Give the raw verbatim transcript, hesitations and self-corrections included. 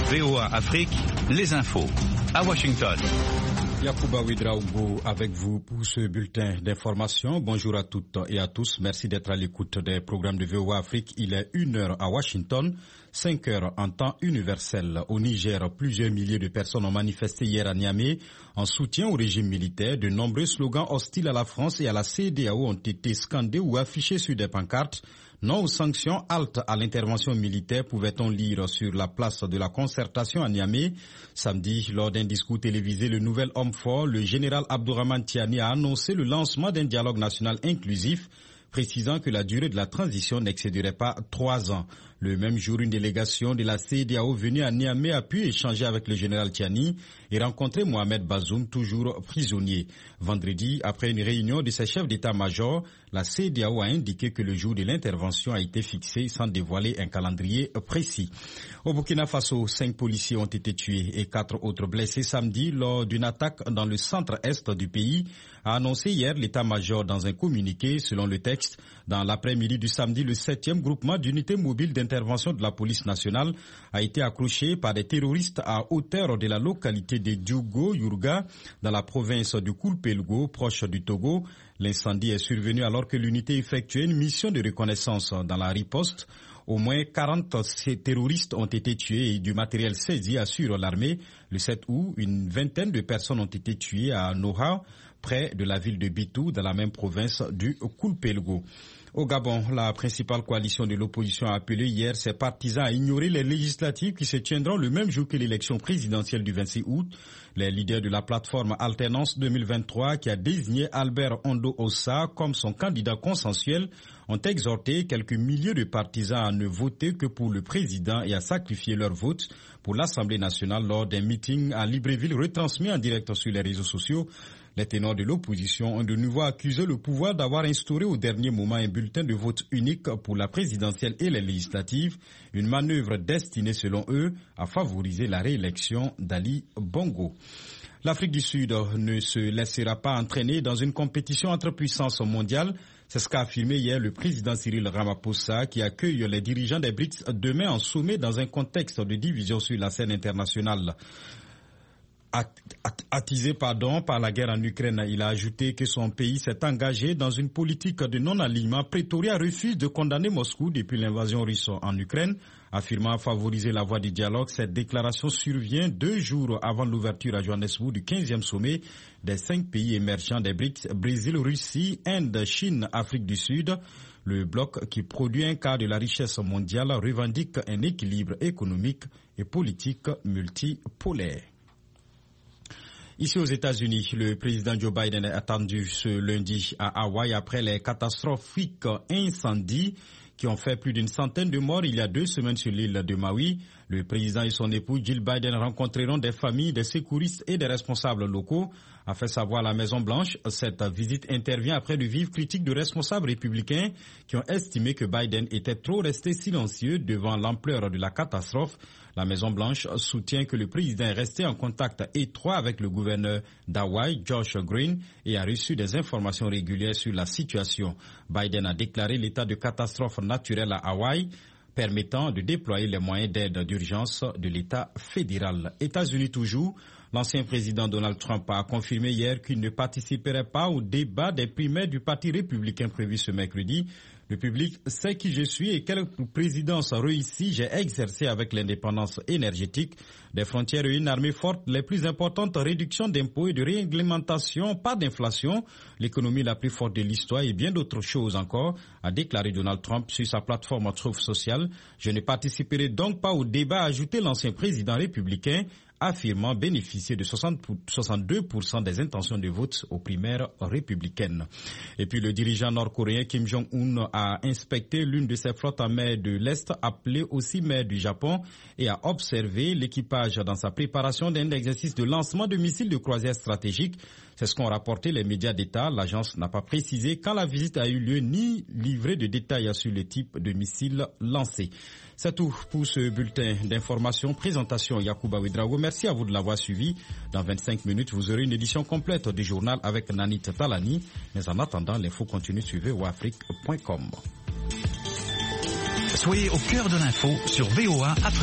V O A Afrique, les infos. À Washington. Yacouba Ouedraogo avec vous pour ce bulletin d'information. Bonjour à toutes et à tous. Merci d'être à l'écoute des programmes de V O A Afrique. Il est une heure à Washington, cinq heures en temps universel. Au Niger, plusieurs milliers de personnes ont manifesté hier à Niamey en soutien au régime militaire. De nombreux slogans hostiles à la France et à la C E D A O ont été scandés ou affichés sur des pancartes. Non aux sanctions, halte à l'intervention militaire, pouvait-on lire sur la place de la Concertation à Niamey. Samedi, lors d'un discours télévisé, le nouvel homme fort, le général Abdourahmane Tiani, a annoncé le lancement d'un dialogue national inclusif, précisant que la durée de la transition n'excéderait pas trois ans. Le même jour, une délégation de la C E D A O venue à Niamey a pu échanger avec le général Tiani et rencontrer Mohamed Bazoum, toujours prisonnier. Vendredi, après une réunion de ses chefs d'état-major, la C E D A O a indiqué que le jour de l'intervention a été fixé sans dévoiler un calendrier précis. Au Burkina Faso, cinq policiers ont été tués et quatre autres blessés samedi lors d'une attaque dans le centre-est du pays, a annoncé hier l'état-major dans un communiqué. Selon le texte, dans l'après-midi du samedi, le septième groupement d'unités mobiles d'intervention de la police nationale a été accroché par des terroristes à hauteur de la localité de Diogo-Yurga dans la province du Koulpelgo, proche du Togo. L'incendie est survenu alors que l'unité effectuait une mission de reconnaissance dans la riposte. Au moins quarante terroristes ont été tués et du matériel saisi, assure l'armée. Le sept août, une vingtaine de personnes ont été tuées à Noha, près de la ville de Bitou, dans la même province du Koulpelgo. Au Gabon, la principale coalition de l'opposition a appelé hier ses partisans à ignorer les législatives qui se tiendront le même jour que l'élection présidentielle du vingt-six août. Les leaders de la plateforme Alternance deux mille vingt-trois, qui a désigné Albert Ondo Ossa comme son candidat consensuel, ont exhorté quelques milliers de partisans à ne voter que pour le président et à sacrifier leur vote pour l'Assemblée nationale lors d'un meeting à Libreville retransmis en direct sur les réseaux sociaux. Les ténors de l'opposition ont de nouveau accusé le pouvoir d'avoir instauré au dernier moment un bulletin de vote unique pour la présidentielle et les législatives, une manœuvre destinée selon eux à favoriser la réélection d'Ali Bongo. L'Afrique du Sud ne se laissera pas entraîner dans une compétition entre puissances mondiales. C'est ce qu'a affirmé hier le président Cyril Ramaphosa, qui accueille les dirigeants des B R I C S demain en sommet dans un contexte de division sur la scène internationale. Attisé pardon, par la guerre en Ukraine, il a ajouté que son pays s'est engagé dans une politique de non-alignement. Pretoria refuse de condamner Moscou depuis l'invasion russe en Ukraine, affirmant favoriser la voie du dialogue. Cette déclaration survient deux jours avant l'ouverture à Johannesburg du quinzième sommet des cinq pays émergents des B R I C S, Brésil, Russie, Inde, Chine, Afrique du Sud. Le bloc, qui produit un quart de la richesse mondiale, revendique un équilibre économique et politique multipolaire. Ici aux États-Unis, le président Joe Biden est attendu ce lundi à Hawaï après les catastrophiques incendies qui ont fait plus d'une centaine de morts il y a deux semaines sur l'île de Maui. Le président et son épouse Jill Biden rencontreront des familles, des secouristes et des responsables locaux, a fait savoir la Maison-Blanche. Cette visite intervient après de vives critiques de responsables républicains qui ont estimé que Biden était trop resté silencieux devant l'ampleur de la catastrophe. La Maison-Blanche soutient que le président est resté en contact étroit avec le gouverneur d'Hawaï, Josh Green, et a reçu des informations régulières sur la situation. Biden a déclaré l'état de catastrophe naturelle à Hawaï, permettant de déployer les moyens d'aide d'urgence de l'État fédéral. États-Unis toujours, l'ancien président Donald Trump a confirmé hier qu'il ne participerait pas au débat des primaires du Parti républicain prévu ce mercredi. Le public sait qui je suis et quelle présidence réussie j'ai exercé avec l'indépendance énergétique, des frontières et une armée forte, les plus importantes réductions d'impôts et de réglementation, pas d'inflation, l'économie la plus forte de l'histoire et bien d'autres choses encore, a déclaré Donald Trump sur sa plateforme Truth Social. Je ne participerai donc pas au débat, a ajouté l'ancien président républicain, affirmant bénéficier de soixante, soixante-deux pour cent des intentions de vote aux primaires républicaines. Et puis le dirigeant nord-coréen Kim Jong-un a inspecté l'une de ses flottes en mer de l'Est, appelée aussi mer du Japon, et a observé l'équipage dans sa préparation d'un exercice de lancement de missiles de croisière stratégiques. C'est ce qu'ont rapporté les médias d'État. L'agence n'a pas précisé quand la visite a eu lieu ni livré de détails sur le type de missiles lancés. C'est tout pour ce bulletin d'information. Présentation Yacouba Ouedraogo. Merci à vous de l'avoir suivi. Dans vingt-cinq minutes, vous aurez une édition complète du journal avec Nanit Talani. Mais en attendant, l'info continue sur v o a afrique point com. Soyez au cœur de l'info sur V O A Afrique.